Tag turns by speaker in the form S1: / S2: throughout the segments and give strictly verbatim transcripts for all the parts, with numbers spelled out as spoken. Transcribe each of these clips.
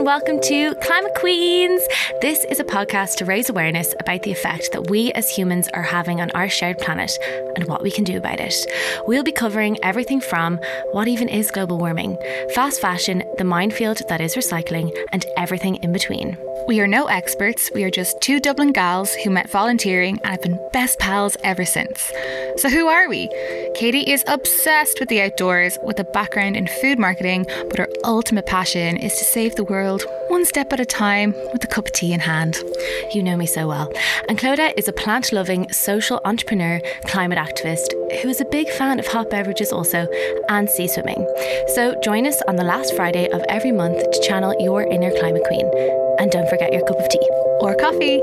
S1: welcome to Climate Queens. This is a podcast to raise awareness about the effect that we as humans are having on our shared planet and what we can do about it. We'll be covering everything from what even is global warming, fast fashion, the minefield that is recycling, and everything in between.
S2: We are no experts, we are just two Dublin gals who met volunteering and have been best pals ever since. So who are we? Katie is obsessed with the outdoors with a background in food marketing, but her ultimate passion is to save the world one step at a time with a cup of tea in hand.
S1: You know me so well. And Clodagh is a plant-loving social entrepreneur, climate activist, who is a big fan of hot beverages also, and sea swimming. So join us on the last Friday of every month to channel your inner climate queen. And don't forget your cup of tea.
S2: Or coffee.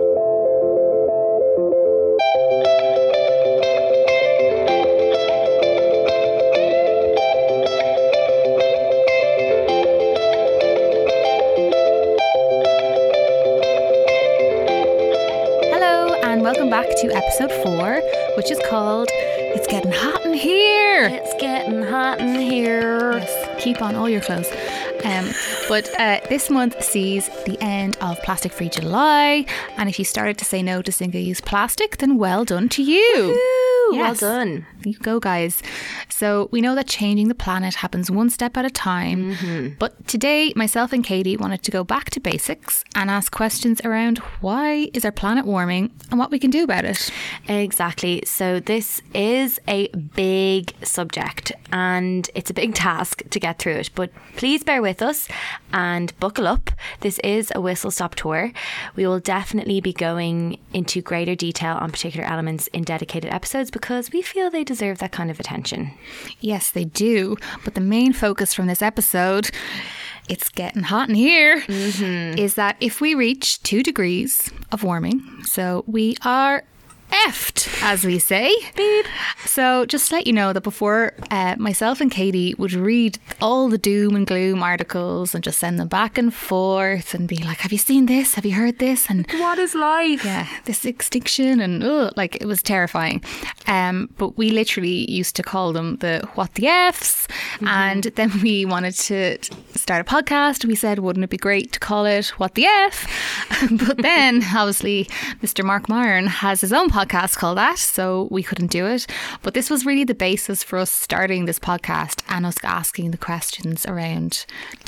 S2: Hello, and welcome back to episode four, which is called It's Getting Hot in Here.
S1: It's getting hot in here.
S2: Yes, keep on all your clothes. Um, but uh, this month sees the end of Plastic Free July, and if you started to say no to single-use plastic, then well done to you.
S1: Woo,
S2: yes.
S1: Well done.
S2: You go, guys. So we know that changing the planet happens one step at a time,
S1: Mm-hmm.
S2: but today myself and Katie wanted to go back to basics and ask questions around why is our planet warming and what we can do about it.
S1: Exactly. So this is a big subject and it's a big task to get through it, but please bear with us and buckle up. This is a whistle stop tour. We will definitely be going into greater detail on particular elements in dedicated episodes because we feel they deserve that kind of attention.
S2: Yes, they do. But the main focus from this episode, it's getting hot in here,
S1: Mm-hmm.
S2: is that if we reach two degrees of warming, so we are effed, as we say.
S1: Beep.
S2: So just to let you know that before uh, myself and Katie would read all the doom and gloom articles and just send them back and forth and be like, have you seen this? Have you heard this? And
S1: What is life?
S2: yeah, this extinction and ugh, like it was terrifying. Um, but we literally used to call them the what the Fs. Mm-hmm. And then we wanted to start a podcast. We said, wouldn't it be great to call it What the F? But then obviously Mister Mark Myron has his own podcast called that, so we couldn't do it. But this was really the basis for us starting this podcast and us asking the questions around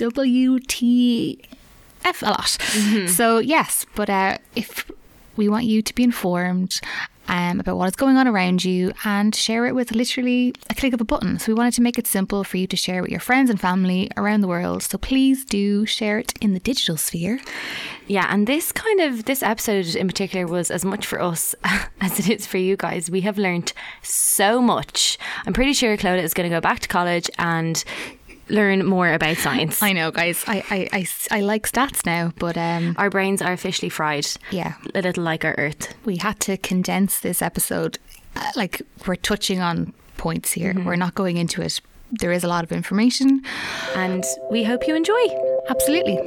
S2: W T F a lot. Mm-hmm. So yes, but uh, if we want you to be informed um, about what is going on around you and share it with literally a click of a button. So we wanted to make it simple for you to share with your friends and family around the world. So please do share it in the digital sphere.
S1: Yeah, and this kind of, this episode in particular was as much for us as it is for you guys. We have learnt so much. I'm pretty sure Clodagh is going to go back to college and learn more about science.
S2: I know, guys. I, I, I, I like stats now, but um,
S1: Our brains are officially fried.
S2: yeah,
S1: A little like our Earth.
S2: we had to condense this episode. Uh, like we're touching on points here.
S1: Mm-hmm.
S2: We're not going into it. There is a lot of information.
S1: And we hope you enjoy.
S2: Absolutely.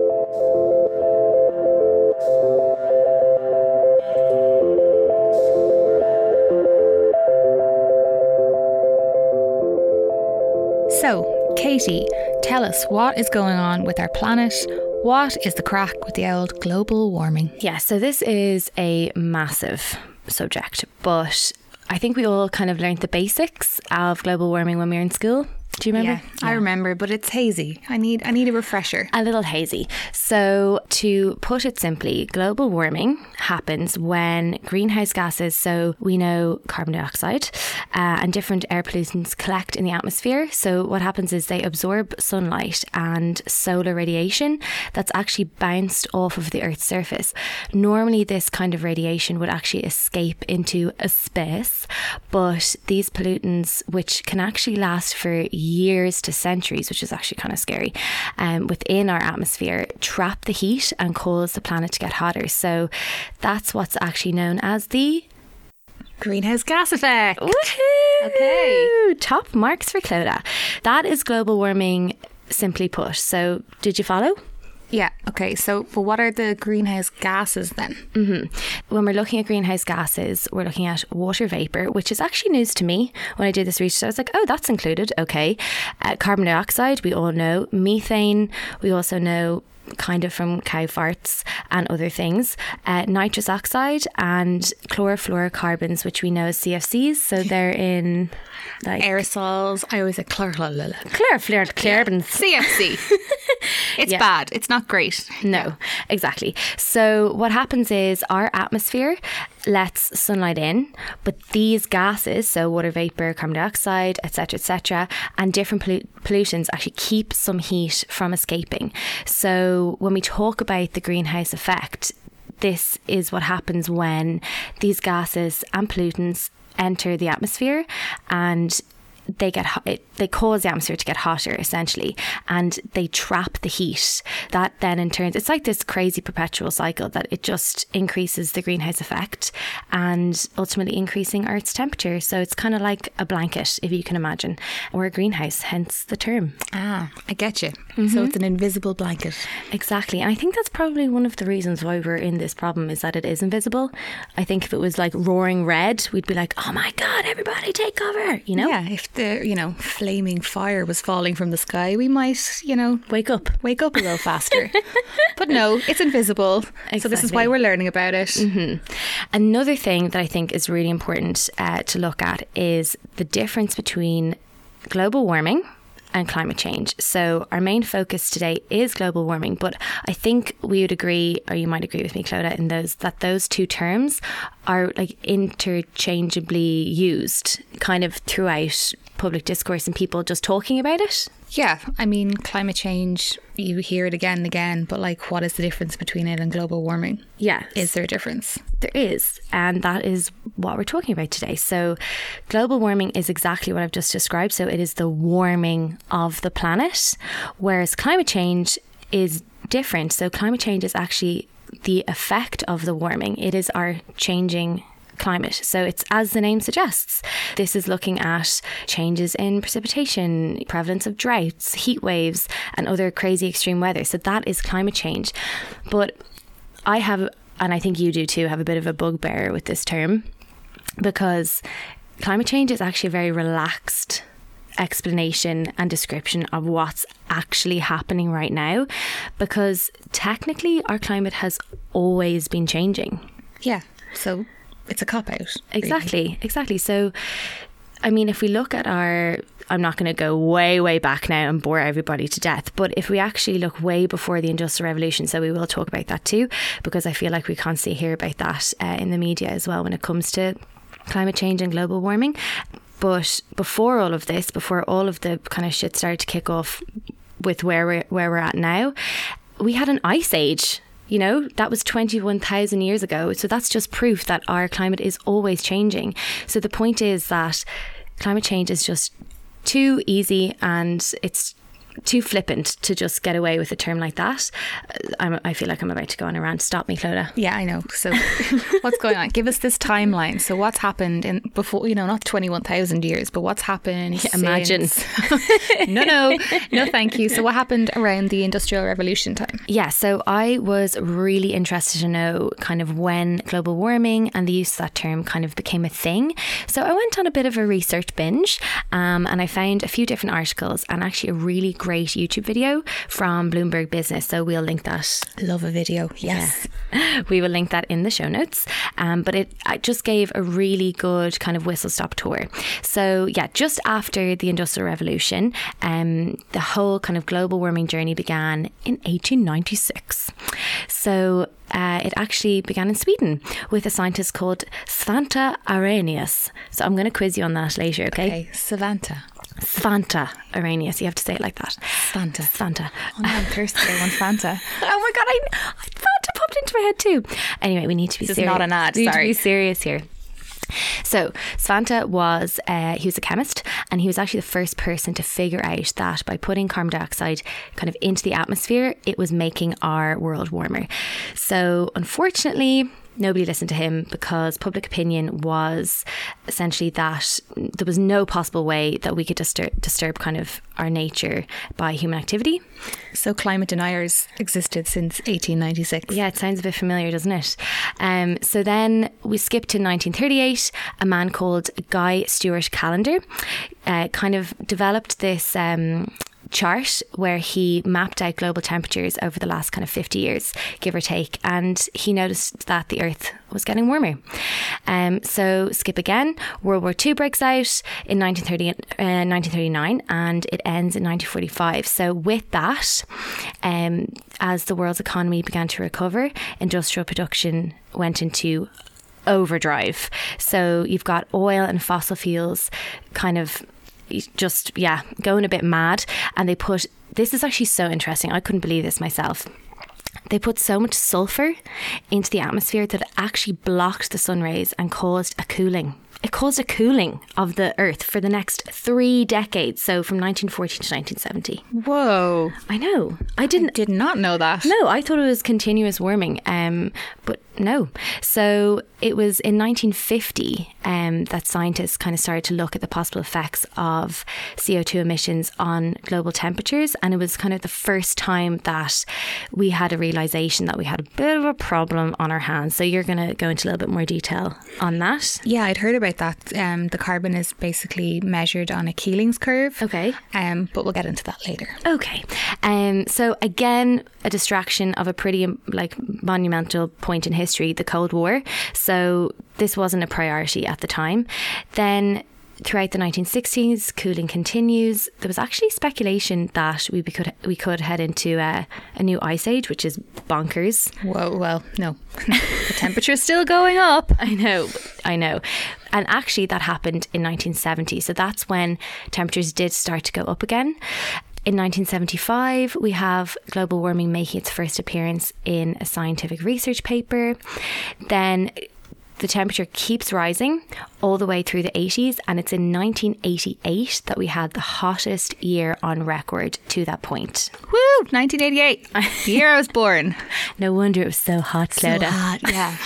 S2: So, Katie, tell us what is going on with our planet. What is the crack with the old global warming?
S1: Yeah, so this is a massive subject, but I think we all kind of learned the basics of global warming when we were in school. Do you remember?
S2: Yeah, I remember, but it's hazy. I need I need a refresher.
S1: A little hazy. So to put it simply, global warming happens when greenhouse gases, so we know carbon dioxide uh, and different air pollutants collect in the atmosphere. So what happens is they absorb sunlight and solar radiation that's actually bounced off of the Earth's surface. Normally this kind of radiation would actually escape into a space, but these pollutants, which can actually last for years to centuries, which is actually kind of scary, um, within our atmosphere, trap the heat and cause the planet to get hotter. So that's what's actually known as the
S2: Greenhouse gas effect.
S1: Woohoo!
S2: Okay.
S1: Top marks for Clodagh. That is global warming, simply put. So did you follow?
S2: Yeah, okay. So, but what are the greenhouse gases then?
S1: Mm-hmm. When we're looking at greenhouse gases, we're looking at water vapour, which is actually news to me. When I did this research, I was like, oh, that's included. Okay. Uh, carbon dioxide, we all know. Methane, we also know. kind of from cow farts and other things, uh, nitrous oxide and chlorofluorocarbons, which we know as C F Cs. So they're in like
S2: aerosols. I always say chlorofluorocarbons.
S1: Chlorofluorocarbons.
S2: C F C. It's
S1: Yeah.
S2: bad. It's not great.
S1: No, exactly. So what happens is our atmosphere lets sunlight in, but these gases, so water vapor, carbon dioxide, et cetera, et cetera, and different pollu- pollutants actually keep some heat from escaping. So when we talk about the greenhouse effect, this is what happens when these gases and pollutants enter the atmosphere, and they get ho- it, they cause the atmosphere to get hotter essentially, and they trap the heat. That then in turn, it's like this crazy perpetual cycle that it just increases the greenhouse effect and ultimately increasing Earth's temperature. So it's kind of like a blanket, if you can imagine, or a greenhouse, hence the term.
S2: Ah, I get you. Mm-hmm. So it's an invisible blanket.
S1: Exactly. And I think that's probably one of the reasons why we're in this problem, is that it is invisible. I think if it was like roaring red, we'd be like, oh my God, everybody take cover, you know?
S2: Yeah, if the, you know, flaming fire was falling from the sky, we might, you know,
S1: Wake up.
S2: wake up a little faster. But no, it's invisible. So this is why
S1: Exactly.
S2: we're learning about it.
S1: Mm-hmm. Another thing that I think is really important uh, to look at is the difference between global warming and climate change. So our main focus today is global warming, but I think we would agree, or you might agree with me, Clodagh, in those that those two terms are like interchangeably used kind of throughout public discourse and people just talking about it.
S2: Yeah, I mean, climate change, you hear it again and again, but like, what is the difference between it and global warming?
S1: Yeah.
S2: Is there a difference?
S1: There is, and that is what we're talking about today. So global warming is exactly what I've just described. So it is the warming of the planet, whereas climate change is different. So climate change is actually the effect of the warming. It is our changing climate. So it's, as the name suggests, this is looking at changes in precipitation, prevalence of droughts, heat waves, and other crazy extreme weather. So that is climate change. But I have, and I think you do too, have a bit of a bugbear with this term, because climate change is actually a very relaxed explanation and description of what's actually happening right now, because technically our climate has always been changing.
S2: Yeah. So it's a cop out.
S1: Exactly,
S2: really.
S1: exactly. So, I mean, if we look at our, I'm not going to go way, way back now and bore everybody to death, but if we actually look way before the Industrial Revolution, so we will talk about that too, because I feel like we constantly hear about that uh, in the media as well when it comes to climate change and global warming. But before all of this, before all of the kind of shit started to kick off with where we're, where we're at now, we had an ice age. You know, that was twenty-one thousand years ago. So that's just proof that our climate is always changing. So the point is that climate change is just too easy and it's too flippant to just get away with a term like that. I'm, I feel like I'm about to go on a rant. Stop me, Clodagh.
S2: Yeah, I know. So what's going on? Give us this timeline. So what's happened in before, you know, not twenty-one thousand years, but what's happened
S1: Yeah, imagine.
S2: since... no, no, no, thank you. So what happened around the Industrial Revolution time?
S1: Yeah, so I was really interested to know kind of when global warming and the use of that term kind of became a thing. So I went on a bit of a research binge um, and I found a few different articles and actually a really great YouTube video from Bloomberg Business. So we'll link that.
S2: Love a video. Yes.
S1: Yeah. We will link that in the show notes. Um, but it, it just gave a really good kind of whistle stop tour. So yeah, just after the Industrial Revolution, um, the whole kind of global warming journey began in eighteen ninety-six. So uh, it actually began in Sweden with a scientist called Svante Arrhenius. So I'm going to quiz you on that later, okay?
S2: Okay, Savanta.
S1: Svante Arrhenius. You have to say it like that.
S2: Fanta.
S1: Svante.
S2: Oh, no, I'm thirsty. I want Fanta.
S1: Oh my God, I, I Fanta popped into my head too. Anyway, we need to be
S2: This is
S1: serious.
S2: not an ad,
S1: We need
S2: sorry.
S1: to be serious here. So Svante was uh, he was a chemist, and he was actually the first person to figure out that by putting carbon dioxide kind of into the atmosphere, it was making our world warmer. So unfortunately, nobody listened to him because public opinion was essentially that there was no possible way that we could disturb, disturb kind of our nature by human activity.
S2: So climate deniers existed since eighteen ninety-six.
S1: Yeah, it sounds a bit familiar, doesn't it? Um, so then we skip to nineteen thirty-eight. A man called Guy Stewart Callender uh, kind of developed this um, chart where he mapped out global temperatures over the last kind of fifty years, give or take, and he noticed that the Earth was getting warmer. Um, so skip again, World War Two breaks out in nineteen thirty, uh, nineteen thirty-nine, and it ends in nineteen forty-five. So with that, um, as the world's economy began to recover, industrial production went into overdrive. So you've got oil and fossil fuels kind of just, yeah, going a bit mad. And they put, this is actually so interesting, I couldn't believe this myself. They put so much sulfur into the atmosphere that it actually blocked the sun rays and caused a cooling. It caused a cooling of the Earth for the next three decades. So from nineteen forty to nineteen seventy.
S2: Whoa.
S1: I know. I didn't
S2: I did not know that.
S1: No, I thought it was continuous warming. Um, but no. So it was in nineteen fifty um, that scientists kind of started to look at the possible effects of C O two emissions on global temperatures. And it was kind of the first time that we had a realisation that we had a bit of a problem on our hands. So you're going to go into a little bit more detail on that.
S2: Yeah, I'd heard about that. Um, the carbon is basically measured on a Keeling's curve.
S1: Okay.
S2: Um, but we'll get into that later.
S1: Okay. Um, so again, a distraction of a pretty like monumental point in history, the Cold War. So this wasn't a priority at the time. Then throughout the nineteen sixties, cooling continues. There was actually speculation that we could we could head into a, a new ice age, which is bonkers.
S2: Whoa, well, no. The temperature's still going up.
S1: I know, I know. And actually that happened in nineteen seventy. So that's when temperatures did start to go up again. In nineteen seventy-five, we have global warming making its first appearance in a scientific research paper. Then the temperature keeps rising all the way through the eighties, and it's in nineteen eighty-eight that we had the hottest year on record to that point.
S2: Woo! nineteen eighty-eight. The year I was born.
S1: No wonder it was so hot, Clodagh.
S2: So hot, yeah.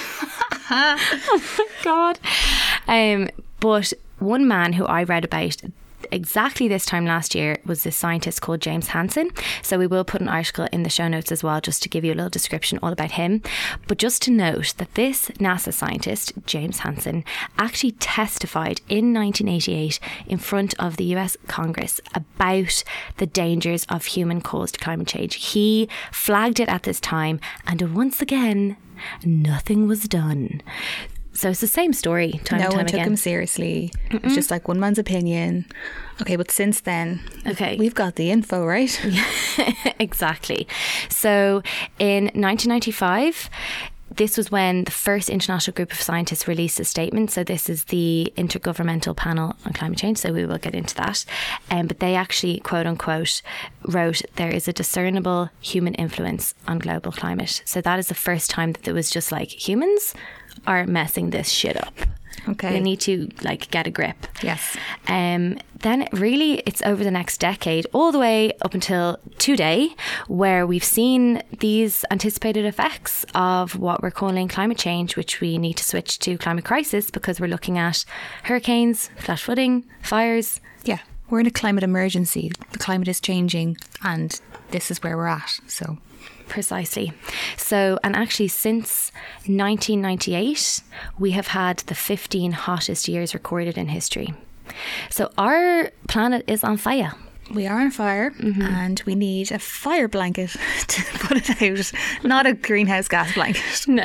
S1: Oh my God. Um, but one man who I read about exactly this time last year was this scientist called James Hansen. So we will put an article in the show notes as well, just to give you a little description all about him. But just to note that this NASA scientist, James Hansen, actually testified in nineteen eighty-eight in front of the U S Congress about the dangers of human-caused climate change. He flagged it at this time, and once again, nothing was done. So it's the same story time
S2: no
S1: and time
S2: one took
S1: again.
S2: him seriously. Mm-mm. It's just like one man's opinion. Okay, but since then,
S1: okay,
S2: we've got the info, right?
S1: Exactly. So in nineteen ninety-five, this was when the first international group of scientists released a statement. So this is the Intergovernmental Panel on Climate Change. So we will get into that. Um, but they actually, quote unquote, wrote, there is a discernible human influence on global climate. So that is the first time that there was just like, humans are messing this shit up.
S2: Okay.
S1: We need to like get a grip.
S2: Yes.
S1: Um, then really it's over the next decade, all the way up until today, where we've seen these anticipated effects of what we're calling climate change, which we need to switch to climate crisis because we're looking at hurricanes, flash flooding, fires.
S2: Yeah. We're in a climate emergency. The climate is changing and this is where we're at. So
S1: precisely. So, and actually since nineteen ninety-eight, we have had the fifteen hottest years recorded in history. So our planet is on fire.
S2: We are on fire, mm-hmm. and we need a fire blanket to put it out, not a greenhouse gas blanket.
S1: No.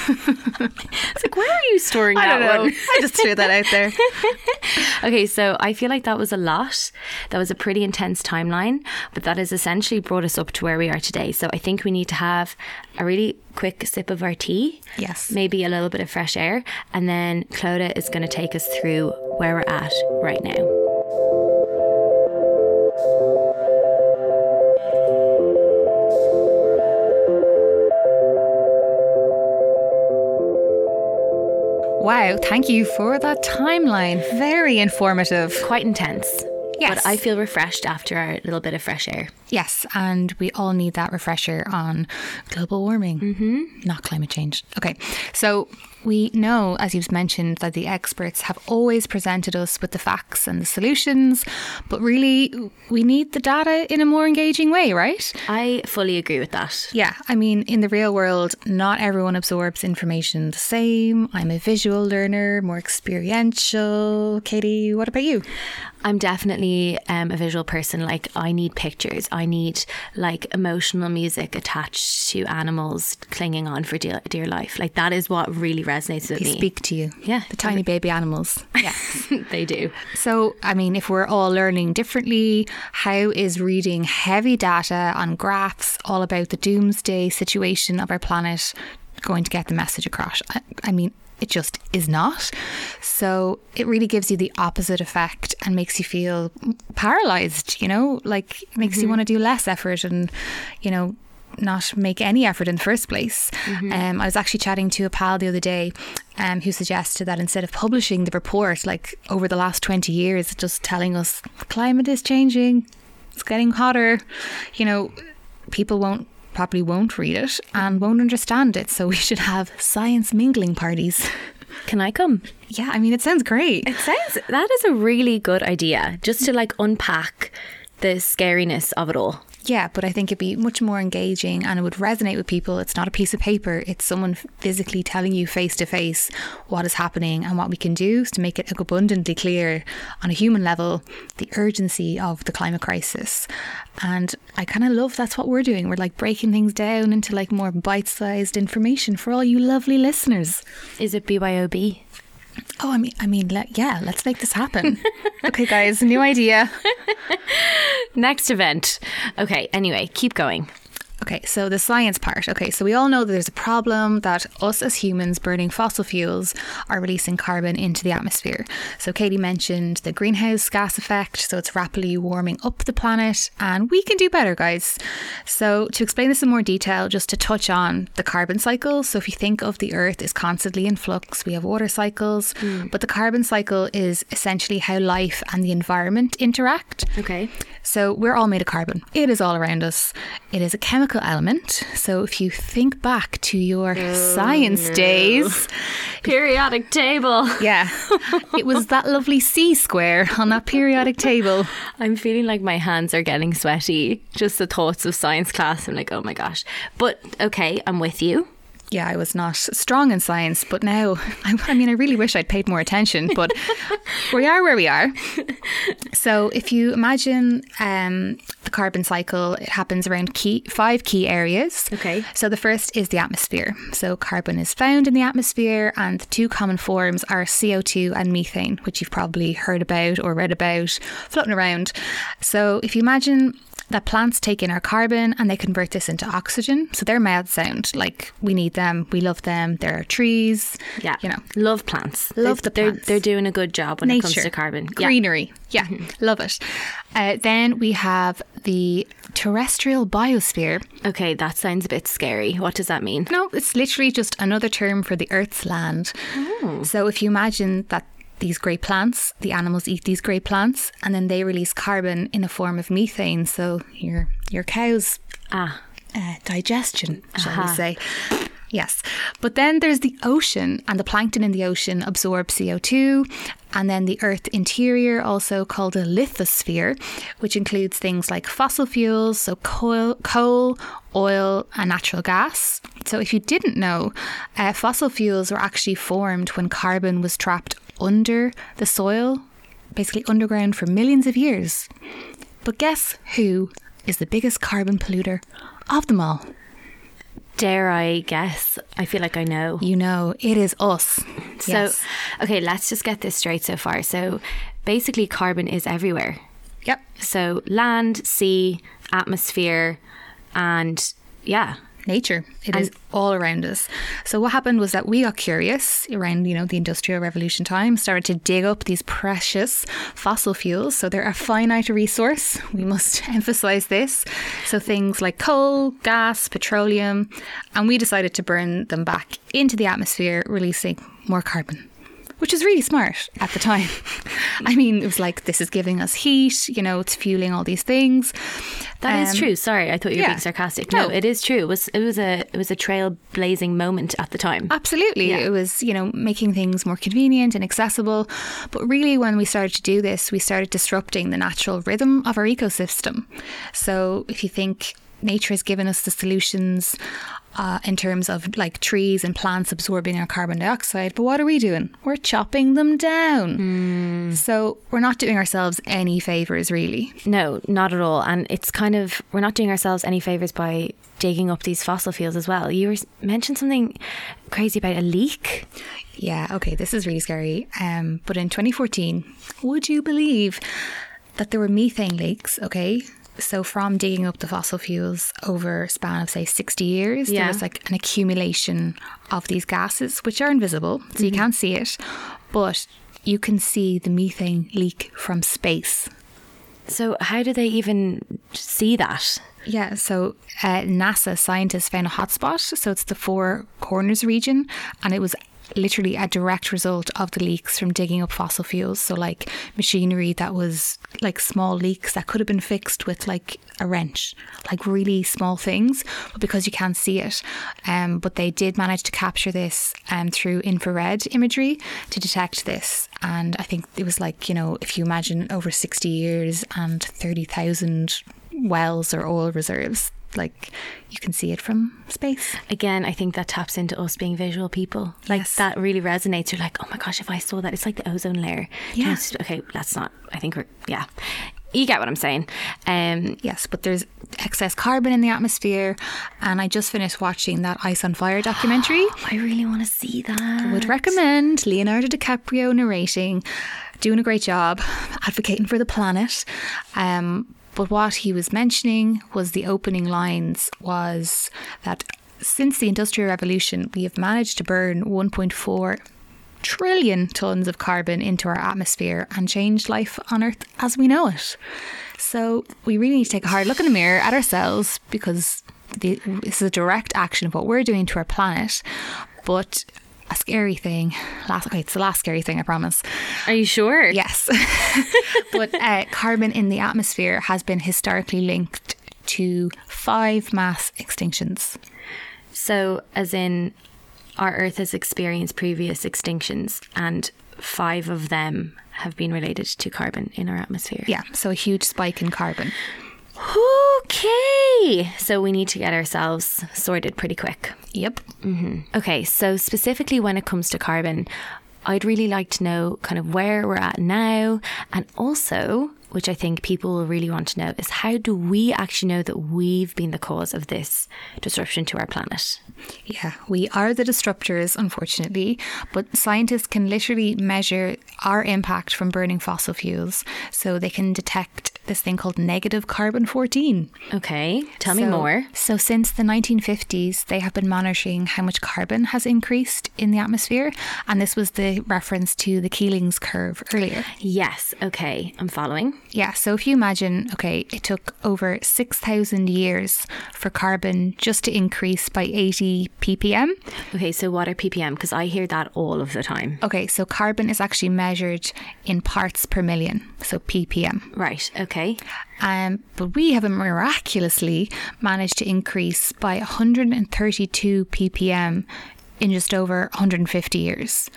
S1: It's like, where are you storing
S2: I
S1: that
S2: don't know.
S1: one?
S2: I just threw that out there.
S1: Okay, so I feel like that was a lot. That was a pretty intense timeline, but that has essentially brought us up to where we are today. So I think we need to have a really quick sip of our tea.
S2: Yes.
S1: Maybe a little bit of fresh air. And then Clodagh is going to take us through where we're at right now.
S2: Wow, thank you for that timeline. Very informative.
S1: Quite intense.
S2: Yes.
S1: But I feel refreshed after our little bit of fresh air.
S2: Yes, and we all need that refresher on global warming, mm-hmm. not climate change. Okay, so we know, as you've mentioned, that the experts have always presented us with the facts and the solutions, but really we need the data in a more engaging way, right?
S1: I fully agree with that.
S2: Yeah, I mean, in the real world, not everyone absorbs information the same. I'm a visual learner, more experiential. Katie, what about you?
S1: I'm definitely um, a visual person. Like, I need pictures. I need like emotional music attached to animals clinging on for dear, dear life. Like, that is what really resonates with
S2: they
S1: me.
S2: They speak to you.
S1: Yeah.
S2: The tiny baby animals.
S1: Yeah, they do.
S2: So, I mean, if we're all learning differently, how is reading heavy data on graphs all about the doomsday situation of our planet going to get the message across? I, I mean, it just is not. So it really gives you the opposite effect and makes you feel paralyzed, you know, like it makes mm-hmm. you want to do less effort and, you know, not make any effort in the first place. Mm-hmm. Um, I was actually chatting to a pal the other day um, who suggested that instead of publishing the report, like over the last twenty years, just telling us climate is changing, it's getting hotter, you know, people won't probably won't read it and won't understand it. So we should have science mingling parties.
S1: Can I come?
S2: Yeah, I mean, it sounds great.
S1: It sounds, that is a really good idea, just to like unpack the scariness of it all.
S2: Yeah, but I think it'd be much more engaging and it would resonate with people. It's not a piece of paper. It's someone physically telling you face to face what is happening and what we can do to make it abundantly clear on a human level the urgency of the climate crisis. And I kind of love that's what we're doing. We're like breaking things down into like more bite-sized information for all you lovely listeners.
S1: Is it B Y O B?
S2: Oh, I mean, I mean, let, yeah, let's make this happen. Okay, guys, new idea.
S1: Next event. Okay, anyway, keep going.
S2: Okay, so the science part. Okay, so we all know that there's a problem that us as humans burning fossil fuels are releasing carbon into the atmosphere. So Katie mentioned the greenhouse gas effect, so it's rapidly warming up the planet and we can do better, guys. So to explain this in more detail, just to touch on the carbon cycle. So if you think of the earth is constantly in flux, we have water cycles, mm. but the carbon cycle is essentially how life and the environment interact.
S1: Okay.
S2: So we're all made of carbon. It is all around us. It is a chemical element. So if you think back to your oh, science no. days,
S1: periodic table.
S2: Yeah, it was that lovely C square on that periodic table.
S1: I'm feeling like my hands are getting sweaty. Just the thoughts of science class. I'm like, oh my gosh. But okay, I'm with you.
S2: Yeah, I was not strong in science, but now, I, I mean, I really wish I'd paid more attention, but we are where we are. So if you imagine um, the carbon cycle, it happens around key, five key areas.
S1: Okay.
S2: So the first is the atmosphere. So carbon is found in the atmosphere and the two common forms are C O two and methane, which you've probably heard about or read about floating around. So if you imagine that plants take in our carbon and they convert this into oxygen. So they're mad sound. Like, we need them. We love them. They're our trees.
S1: Yeah.
S2: You know.
S1: Love plants.
S2: Love
S1: they're,
S2: the plants.
S1: They're, they're doing a good job when
S2: Nature.
S1: It comes to carbon.
S2: Greenery. Yeah. yeah. Mm-hmm. Love it. Uh, then we have the terrestrial biosphere.
S1: Okay, that sounds a bit scary. What does that mean?
S2: No, it's literally just another term for the Earth's land.
S1: Oh.
S2: So if you imagine that these great plants, the animals eat these great plants and then they release carbon in a form of methane. So your your cows
S1: ah
S2: uh, digestion, shall
S1: uh-huh.
S2: we say. Yes. But then there's the ocean, and the plankton in the ocean absorb C O two, and then the earth interior, also called a lithosphere, which includes things like fossil fuels, so coal, coal oil and natural gas. So if you didn't know, uh, fossil fuels were actually formed when carbon was trapped under the soil, basically underground for millions of years. But guess who is the biggest carbon polluter of them all?
S1: Dare I guess? I feel like I know.
S2: You know, it is us.
S1: So,
S2: yes.
S1: Okay, let's just get this straight so far. So basically carbon is everywhere.
S2: Yep.
S1: So land, sea, atmosphere, and yeah.
S2: Nature. It
S1: and
S2: is all around us. So what happened was that we got curious around, you know, the Industrial Revolution time, started to dig up these precious fossil fuels. So they're a finite resource. We must emphasize this. So things like coal, gas, petroleum, and we decided to burn them back into the atmosphere, releasing more carbon. which is really smart at the time. I mean, it was like, this is giving us heat, you know, it's fueling all these things.
S1: That
S2: Um,
S1: is true. Sorry, I thought you were
S2: yeah.
S1: being sarcastic. No,
S2: No.
S1: it is true. It was it was a it was a trailblazing moment at the time.
S2: Absolutely.
S1: Yeah.
S2: It was, you know, making things more convenient and accessible. But really, when we started to do this, we started disrupting the natural rhythm of our ecosystem. So if you think nature has given us the solutions uh, in terms of like trees and plants absorbing our carbon dioxide, but what are we doing? We're chopping them down. So we're not doing ourselves any favours, really.
S1: No, not at all. And it's kind of, we're not doing ourselves any favours by digging up these fossil fuels as well. You were mentioned something crazy about a leak.
S2: Yeah, okay, this is really scary. Um, but in twenty fourteen, would you believe that there were methane leaks, okay? So from digging up the fossil fuels over a span of, say, sixty years,
S1: Yeah.
S2: there was like an accumulation of these gases, which are invisible, so you can't see it, but you can see the methane leak from space.
S1: So how do they even see that?
S2: Yeah, so uh, NASA scientists found a hotspot, so it's the Four Corners region, and it was literally a direct result of the leaks from digging up fossil fuels. So like machinery that was like small leaks that could have been fixed with like a wrench, like really small things, but because you can't see it. Um, but they did manage to capture this um, through infrared imagery to detect this. And I think it was like, you know, if you imagine over sixty years and thirty thousand wells or oil reserves, like you can see it from space.
S1: Again, I think that taps into us being visual people. Like
S2: Yes.
S1: that really resonates. You're like, oh my gosh, if I saw that, it's like the ozone layer.
S2: Yeah.
S1: Just- okay, that's not, I think we're, yeah. You get what I'm saying. Um,
S2: Yes, but there's excess carbon in the atmosphere, and I just finished watching that Ice on Fire documentary.
S1: I really want to see that.
S2: Would recommend. Leonardo DiCaprio narrating, doing a great job, advocating for the planet. Um, but what he was mentioning was the opening lines was that since the Industrial Revolution, we have managed to burn one point four trillion tons of carbon into our atmosphere and change life on Earth as we know it. So we really need to take a hard look in the mirror at ourselves, because the, this is a direct action of what we're doing to our planet. But a scary thing, last, okay, it's the last scary thing, I promise.
S1: Are you sure?
S2: Yes. But uh, carbon in the atmosphere has been historically linked to five mass extinctions.
S1: So, as in, our Earth has experienced previous extinctions, and five of them have been related to carbon in our atmosphere.
S2: Yeah, so a huge spike in carbon.
S1: Okay. So we need to get ourselves sorted pretty quick.
S2: Yep.
S1: Okay, so specifically when it comes to carbon, I'd really like to know kind of where we're at now, and also, which I think people will really want to know, is how do we actually know that we've been the cause of this disruption to our planet?
S2: Yeah, we are the disruptors, unfortunately, but scientists can literally measure our impact from burning fossil fuels, so they can detect this thing called negative carbon fourteen.
S1: Okay, tell me
S2: So-
S1: more.
S2: So since the nineteen fifties, they have been monitoring how much carbon has increased in the atmosphere, and this was the reference to the Keeling's curve earlier.
S1: Yes, okay, I'm following.
S2: Yeah, so if you imagine, okay, it took over six thousand years for carbon just to increase by eighty ppm.
S1: Okay, so what are ppm? Because I hear that all of the time.
S2: Okay, so carbon is actually measured in parts per million, so ppm.
S1: Right, okay.
S2: Um, but we have miraculously managed to increase by one hundred thirty-two ppm in just over one hundred fifty years.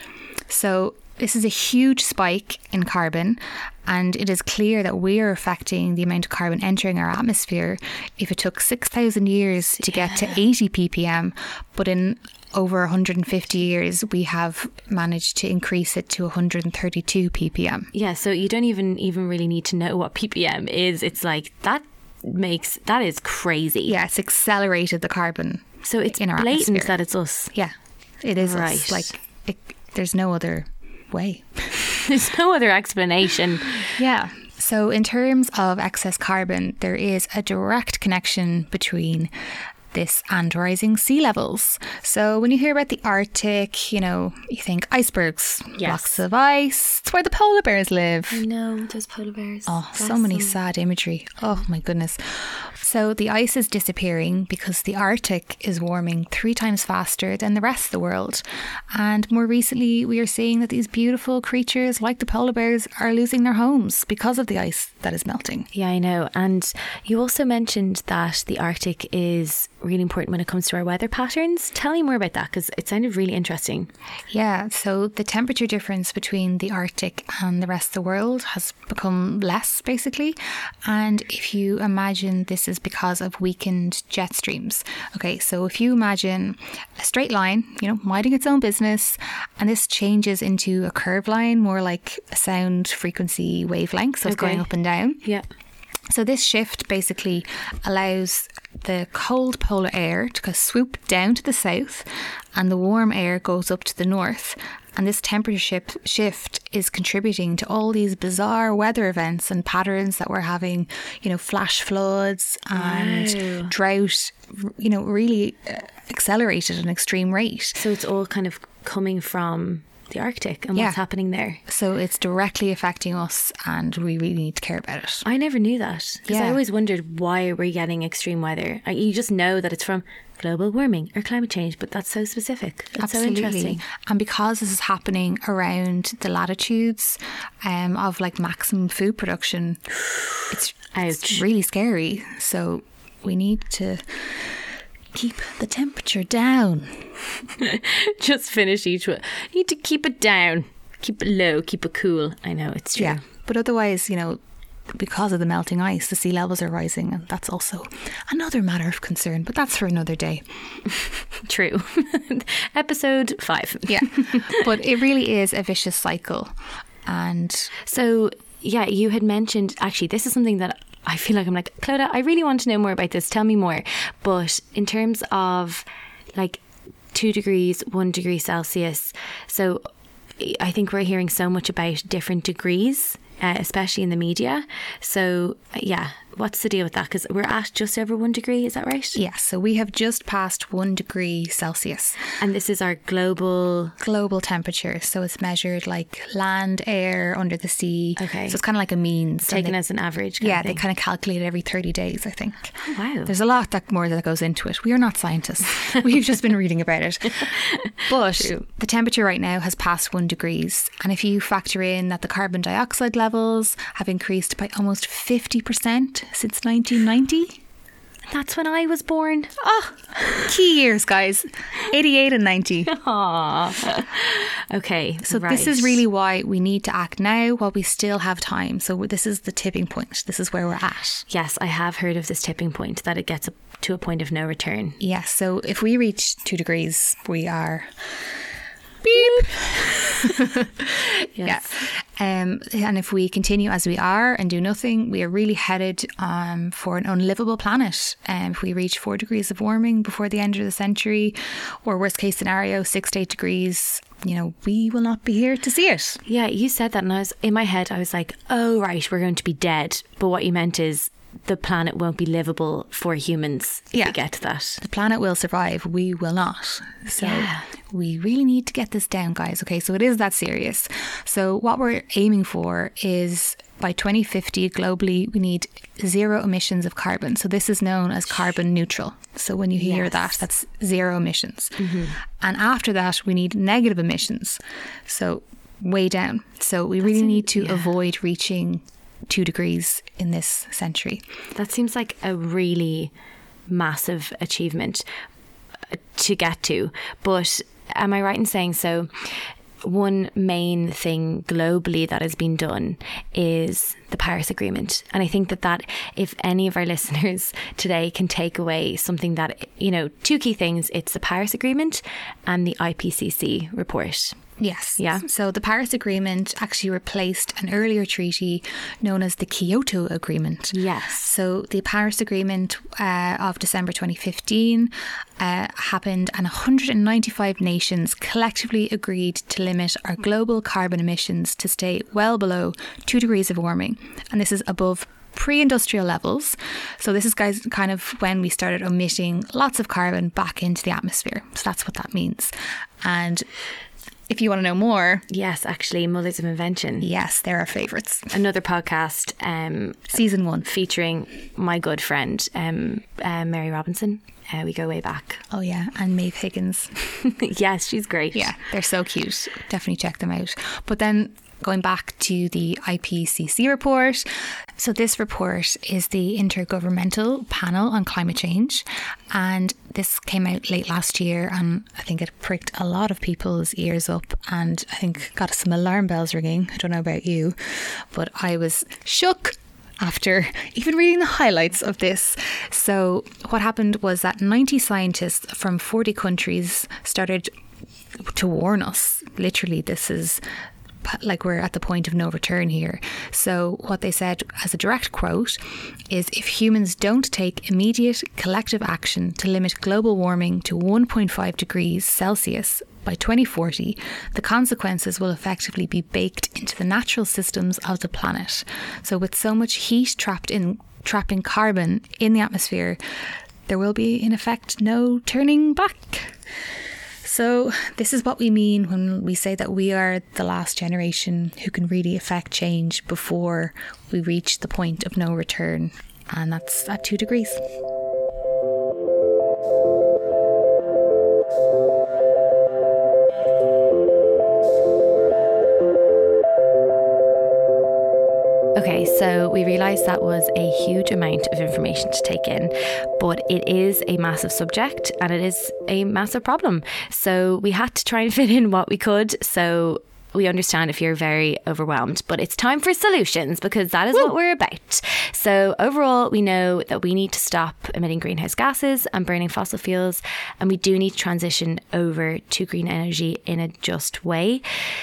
S2: So this is a huge spike in carbon, and it is clear that we are affecting the amount of carbon entering our atmosphere. If it took six thousand years to get to eighty ppm, but in over one hundred fifty years, we have managed to increase it to one hundred thirty-two ppm.
S1: Yeah, so you don't even even really need to know what ppm is. It's like that makes that is crazy.
S2: Yeah, it's accelerated the carbon.
S1: So it's
S2: in our
S1: blatant
S2: atmosphere.
S1: that it's us.
S2: Yeah, it is
S1: Right.
S2: us. Like, it, there's no other way.
S1: There's no other explanation.
S2: Yeah. So in terms of excess carbon, there is a direct connection between this and rising sea levels. So when you hear about the Arctic, you know, you think icebergs,
S1: Yes.
S2: blocks of ice. It's where the polar bears live.
S1: I know, those polar bears.
S2: Oh, so many sad imagery. Oh my goodness. So the ice is disappearing because the Arctic is warming three times faster than the rest of the world. And more recently, we are seeing that these beautiful creatures like the polar bears are losing their homes because of the ice that is melting.
S1: Yeah, I know. And you also mentioned that the Arctic is really important when it comes to our weather patterns. Tell me more about that, because it sounded really interesting.
S2: Yeah, so the temperature difference between the Arctic and the rest of the world has become less, basically. And if you imagine this is because of weakened jet streams. Okay, so if you imagine a straight line, you know, minding its own business, and this changes into a curved line, more like a sound frequency wavelength, so it's
S1: Okay.
S2: going up and down.
S1: Yeah.
S2: So this shift basically allows the cold polar air to swoop down to the south, and the warm air goes up to the north. And this temperature ship shift is contributing to all these bizarre weather events and patterns that we're having, you know, flash floods and
S1: Wow.
S2: drought, you know, really uh, accelerated at an extreme rate.
S1: So it's all kind of coming from the Arctic and
S2: Yeah.
S1: what's happening there.
S2: So it's directly affecting us, and we really need to care about it.
S1: I never knew that, because I
S2: Yeah.
S1: always wondered why we're getting extreme weather. Like, you just know that it's from global warming or climate change, but that's so specific. That's so interesting.
S2: And because this is happening around the latitudes um, of like maximum food production, it's, it's
S1: Ouch.
S2: really scary. So we need to keep the temperature down.
S1: Just finish each one. Need to keep it down, keep it low, keep it cool. I know, it's true.
S2: Yeah. But otherwise, you know, because of the melting ice, the sea levels are rising, and that's also another matter of concern, but that's for another day.
S1: True. Episode five.
S2: Yeah. But it really is a vicious cycle. And
S1: So, yeah, you had mentioned, actually, this is something that I feel like I'm like, Clodagh, I really want to know more about this. Tell me more. But in terms of like two degrees, one degree Celsius, so I think we're hearing so much about different degrees, uh, especially in the media. So, yeah, what's the deal with that? Because we're at just over one degree, is that right?
S2: yeah, so we have just passed one degree Celsius.
S1: And this is our global...
S2: Global temperature. So it's measured like land, air, under the sea.
S1: Okay.
S2: So it's kind of like a means. And
S1: Taken
S2: they-
S1: as an average. Kind
S2: yeah,
S1: of
S2: they
S1: thing.
S2: kind of calculate it every thirty days, I think.
S1: Oh, wow.
S2: There's a lot that more that goes into it. We are not scientists. We've just been reading about it. But
S1: True.
S2: the temperature right now has passed one degrees. And if you factor in that the carbon dioxide levels have increased by almost fifty percent since nineteen ninety.
S1: That's when I was born.
S2: Oh, key years, guys. eighty-eight and ninety.
S1: Aww. Okay.
S2: So
S1: right.
S2: this is really why we need to act now while we still have time. So this is the tipping point. This is where we're at.
S1: Yes, I have heard of this tipping point, that it gets up to a point of no return.
S2: Yes. So if we reach two degrees, we are beep.
S1: Yes.
S2: Yeah. Um, and if we continue as we are and do nothing, we are really headed um, for an unlivable planet. Um, if we reach four degrees of warming before the end of the century, or worst case scenario, six to eight degrees, you know, we will not be here to see it.
S1: Yeah, you said that, and I was in my head, I was like, oh, right, we're going to be dead. But what you meant is the planet won't be livable for humans if
S2: Yeah.
S1: we get to that.
S2: The planet will survive, we will not. So
S1: Yeah.
S2: we really need to get this down, guys. Okay, so it is that serious. So what we're aiming for is by twenty fifty globally, we need zero emissions of carbon. So this is known as carbon neutral. So when you hear
S1: Yes.
S2: that, that's zero emissions. And after that, we need negative emissions. So way down. So we really
S1: an-
S2: need to
S1: yeah.
S2: avoid reaching two degrees in this century.
S1: That seems like a really massive achievement to get to. But am I right in saying so? One main thing globally that has been done is the Paris Agreement. And I think that that if any of our listeners today can take away something that, you know, two key things, it's the Paris Agreement and the I P C C report.
S2: Yes.
S1: Yeah.
S2: So the Paris Agreement actually replaced an earlier treaty known as the Kyoto Agreement.
S1: Yes.
S2: So the Paris Agreement uh, of December twenty fifteen uh, happened, and one hundred ninety-five nations collectively agreed to limit our global carbon emissions to stay well below two degrees of warming. And this is above pre-industrial levels. So this is guys kind of when we started emitting lots of carbon back into the atmosphere. So that's what that means. And if you want to know more,
S1: yes, actually, Mothers of Invention.
S2: yes, they're our favourites.
S1: Another podcast, um,
S2: Season one.
S1: featuring my good friend, um, uh, Mary Robinson. Uh, we go way back.
S2: Oh yeah, and Maeve Higgins.
S1: Yes, she's great.
S2: Yeah, they're so cute. Definitely check them out. But then going back to the I P C C report. So this report is the Intergovernmental Panel on Climate Change, and this came out late last year, and I think it pricked a lot of people's ears up, and I think got some alarm bells ringing. I don't know about you, but I was shook after even reading the highlights of this. So what happened was that ninety scientists from forty countries started to warn us. Literally, this is like we're at the point of no return here. So what they said as a direct quote is, if humans don't take immediate collective action to limit global warming to one point five degrees Celsius by twenty forty, the consequences will effectively be baked into the natural systems of the planet. So with so much heat trapped in trapping carbon in the atmosphere, there will be in effect no turning back. So this is what we mean when we say that we are the last generation who can really affect change before we reach the point of no return. And that's at two degrees.
S1: Okay, so we realised that was a huge amount of information to take in, but it is a massive subject and it is a massive problem. So we had to try and fit in what we could. So we understand if you're very overwhelmed, but it's time for solutions, because that is Woo! What we're about. So overall, we know that we need to stop emitting greenhouse gases and burning fossil fuels, and we do need to transition over to green energy in a just way.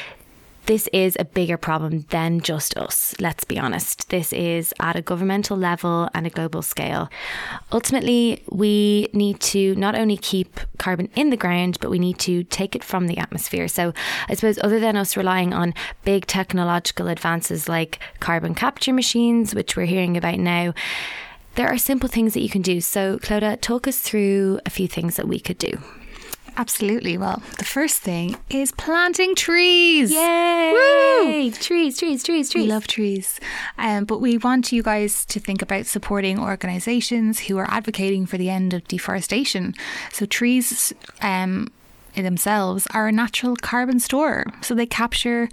S1: This is a bigger problem than just us, let's be honest. This is at a governmental level and a global scale. Ultimately, we need to not only keep carbon in the ground, but we need to take it from the atmosphere. So I suppose other than us relying on big technological advances like carbon capture machines, which we're hearing about now, there are simple things that you can do. So Clodagh, talk us through a few things that we could do.
S2: Absolutely. Well, the first thing is planting trees.
S1: Yay!
S2: Woo!
S1: Trees, trees, trees, trees.
S2: We love trees. Um, but we want you guys to think about supporting organisations who are advocating for the end of deforestation. So trees um, in themselves are a natural carbon store. So they capture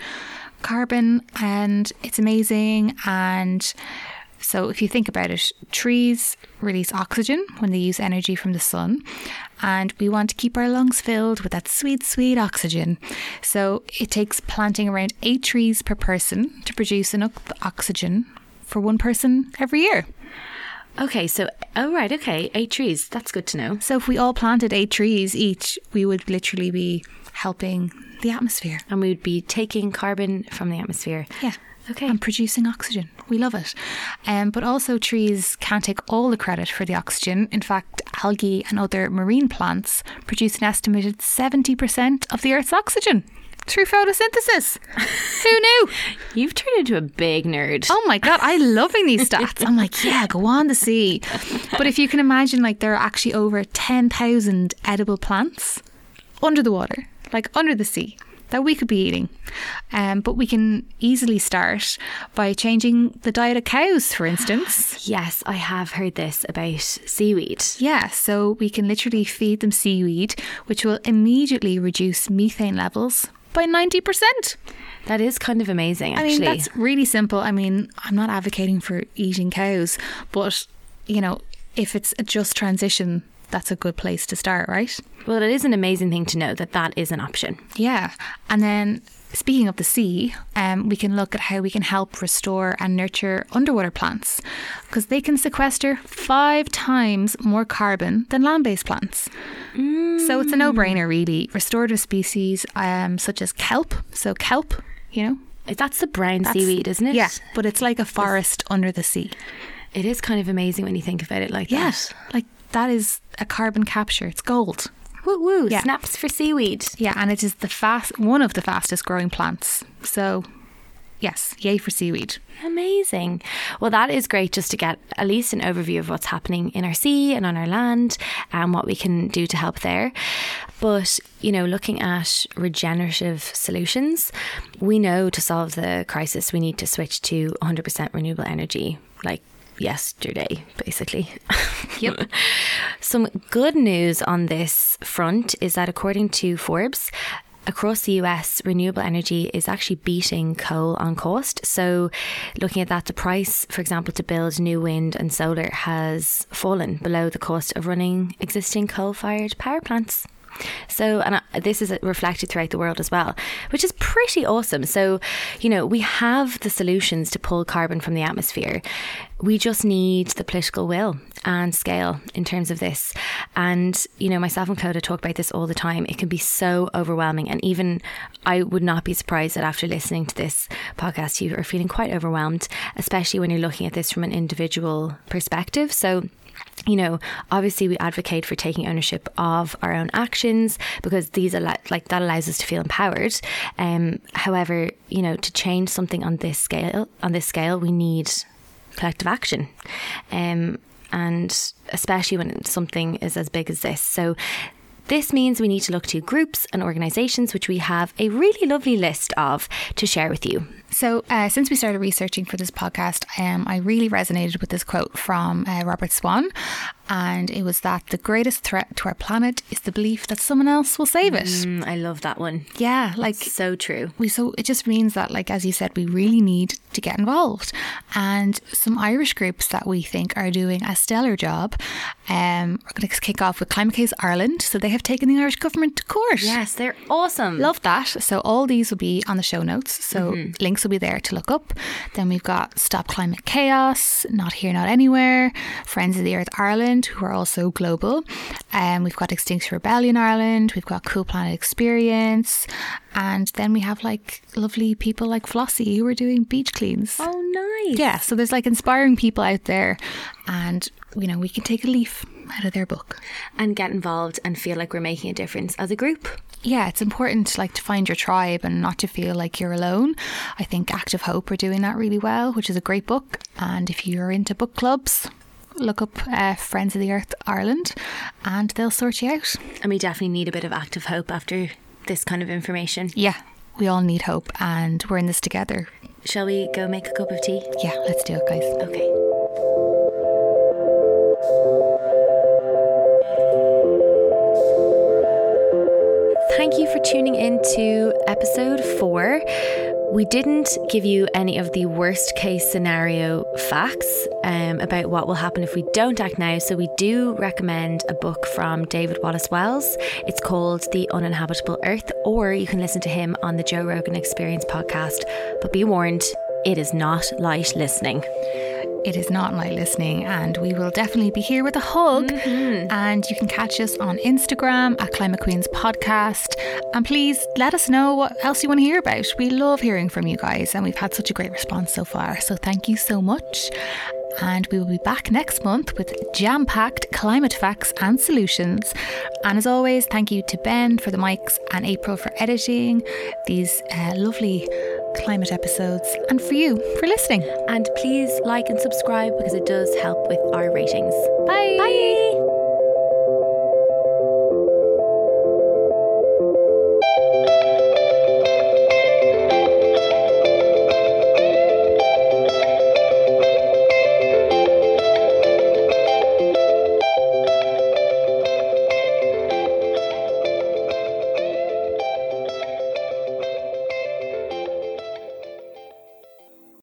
S2: carbon and it's amazing. And so if you think about it, trees release oxygen when they use energy from the sun, and we want to keep our lungs filled with that sweet, sweet oxygen. So it takes planting around eight trees per person to produce enough oxygen for one person every year.
S1: Okay, so, oh right, okay, eight trees. That's good to know.
S2: So if we all planted eight trees each, we would literally be helping the atmosphere.
S1: And we would be taking carbon from the atmosphere.
S2: Yeah.
S1: Okay.
S2: And producing oxygen. We love it. Um, but also trees can't take all the credit for the oxygen. In fact, algae and other marine plants produce an estimated seventy percent of the Earth's oxygen through photosynthesis. Who knew?
S1: You've turned into a big nerd.
S2: Oh my God, I'm loving these stats. I'm like, yeah, go on to see. But if you can imagine, like, there are actually over ten thousand edible plants under the water, like under the sea, that we could be eating. Um, but we can easily start by changing the diet of cows, for instance.
S1: Yes, I have heard this about seaweed.
S2: Yeah, so we can literally feed them seaweed, which will immediately reduce methane levels by ninety percent.
S1: That is kind of amazing, actually.
S2: I mean, that's really simple. I mean, I'm not advocating for eating cows, but, you know, if it's a just transition, that's a good place to start, right?
S1: Well, it is an amazing thing to know that that is an option.
S2: Yeah. And then speaking of the sea, um, we can look at how we can help restore and nurture underwater plants, because they can sequester five times more carbon than land-based plants. Mm. So it's a no-brainer, really. Restorative species um, such as kelp. So kelp, you know.
S1: That's the brown that's, seaweed, isn't it?
S2: Yeah, but it's like a forest it's, under the sea.
S1: It is kind of amazing when you think about it like
S2: yeah,
S1: that.
S2: Yeah, like that is a carbon capture. It's gold.
S1: Woo woo,
S2: yeah.
S1: Snaps for seaweed.
S2: Yeah, and it is the fast one of the fastest growing plants. So, yes, yay for seaweed.
S1: Amazing. Well, that is great just to get at least an overview of what's happening in our sea and on our land and what we can do to help there. But, you know, looking at regenerative solutions, we know to solve the crisis, we need to switch to one hundred percent renewable energy, like yesterday, basically.
S2: Yep.
S1: Some good news on this front is that according to Forbes, across the U S, renewable energy is actually beating coal on cost. So looking at that, the price, for example, to build new wind and solar has fallen below the cost of running existing coal-fired power plants. So, and uh, this is reflected throughout the world as well, which is pretty awesome. So, you know, we have the solutions to pull carbon from the atmosphere. We just need the political will and scale in terms of this. And, you know, myself and Clodagh talk about this all the time. It can be so overwhelming. And even I would not be surprised that after listening to this podcast, you are feeling quite overwhelmed, especially when you're looking at this from an individual perspective. So, you know, obviously we advocate for taking ownership of our own actions because these are like that allows us to feel empowered. Um, however, you know, to change something on this scale, on this scale, we need collective action. Um, and especially when something is as big as this. So this means we need to look to groups and organisations, which we have a really lovely list of to share with you.
S2: So uh, since we started researching for this podcast, um, I really resonated with this quote from uh, Robert Swan. And it was that the greatest threat to our planet is the belief that someone else will save it.
S1: Mm, I love that one.
S2: Yeah, like
S1: That's so true.
S2: We so it just means that, like as you said, we really need to get involved. And some Irish groups that we think are doing a stellar job. Um, we're going to kick off with Climate Case Ireland. So they have taken the Irish government to court.
S1: Yes, they're awesome.
S2: Love that. So all these will be on the show notes. So mm-hmm. links will be there to look up. Then we've got Stop Climate Chaos, Not Here, Not Anywhere, Friends of the Earth Ireland, who are also global. Um, we've got Extinction Rebellion Ireland, we've got Cool Planet Experience, and then we have like lovely people like Flossie who are doing beach cleans.
S1: Oh, nice.
S2: Yeah, so there's like inspiring people out there, and you know, we can take a leaf out of their book
S1: and get involved and feel like we're making a difference as a group.
S2: Yeah, it's important like to find your tribe and not to feel like you're alone. I think Active Hope are doing that really well, which is a great book. And if you're into book clubs, look up uh, Friends of the Earth Ireland and they'll sort you out.
S1: And we definitely need a bit of active hope after this kind of information.
S2: Yeah, we all need hope and we're in this together.
S1: Shall we go make a cup of tea?
S2: Yeah, let's do it, guys.
S1: Okay. Thank you for tuning in to episode four. We didn't give you any of the worst case scenario facts um, about what will happen if we don't act now. So we do recommend a book from David Wallace Wells. It's called The Uninhabitable Earth, or you can listen to him on the Joe Rogan Experience podcast. But be warned, it is not light listening.
S2: It is not light listening, and we will definitely be here with a hug.
S1: Mm-hmm.
S2: And you can catch us on Instagram at Climate Queens Podcast. And please let us know what else you want to hear about. We love hearing from you guys, and we've had such a great response so far. So thank you so much. And we will be back next month with jam-packed climate facts and solutions. And as always, thank you to Ben for the mics and April for editing these uh, lovely climate episodes, and for you for listening.
S1: And please like and subscribe because it does help with our ratings.
S2: Bye.
S1: Bye.